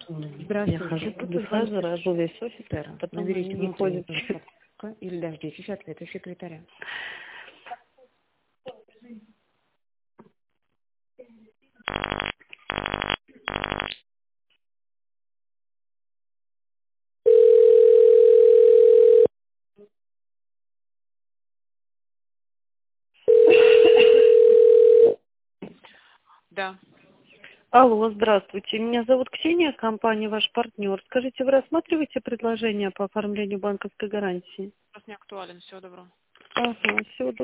Я хожу по бухгалтеру, жду весь офис, потом они не ходят. Или дождитесь ответа секретаря. Да. Алло, здравствуйте. Меня зовут Ксения, компания «Ваш партнер». Скажите, вы рассматриваете предложение по оформлению банковской гарантии? Вопрос не актуален. Всего доброго. Ага, всего